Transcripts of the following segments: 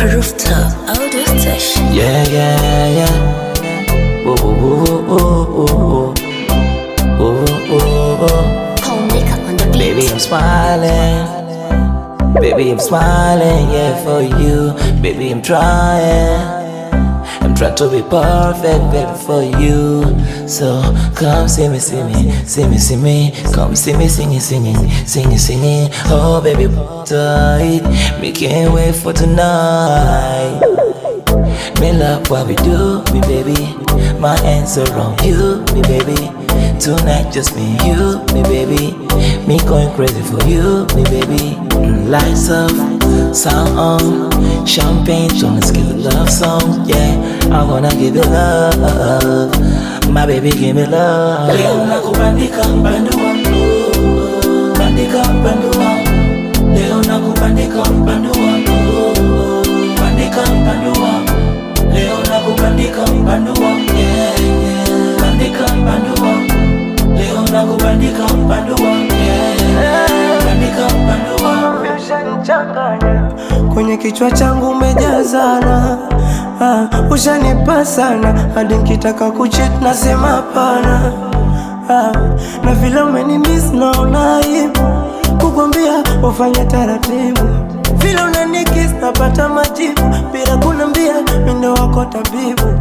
Rooftop audio station. Yeah, yeah, yeah. Whoa, whoa, whoa, whoa, whoa, whoa, whoa, whoa. Paul Makeup on the beat. Baby, I'm smiling. Baby, I'm smiling, yeah, for you. Baby, I'm trying. I'm trying to be perfect, baby, for you. So come see me, see me, see me, see me. Come see me singing, singing, singing, singing. Oh, baby, tight. Me can't wait for tonight. Me love what we do, me baby. My hands around you, me baby. Tonight just me and you, me baby. Me going crazy for you, me baby. Lights up, sound on, champagne, let's give a love song, yeah. I wanna give you love, my baby give me love. Leo nakubandika mbandu wangu, bandika mbandu wangu. Leo nakubandika mbandu wangu, bandika mbandu wangu. Leo nakubandika mbandu wangu, yeah, yeah. Bandika mbandu wangu. Leo nakubandika mbandu wangu, yeah. Bandika mbandu wangu. Kwenye kichwa changu umejazana, ushanipa sana hadi nikitaka kucheat nasema hapana. Na vile umenimiss naona aibu kukwambia ufanye taratibu. Vile unanikiss napata majibu bila kunambia mimi ndo wako tabibu.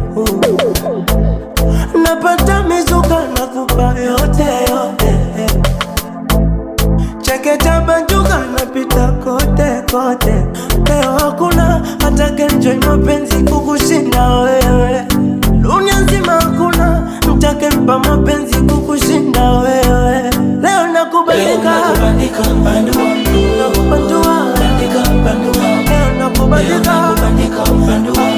Napata mizuka nakupa yote yote. Cheke cha banjuka napita kote kote. Leo hakuna atake enjoy mapenzi kukushinda wewe. Dunia nzima hakuna mtake mpa mapenzi kukushinda wewe. Leo nakubandika mbandu wangu, nakubandua, bandika mbandu wangu. leo nakubandika mbandu wangu.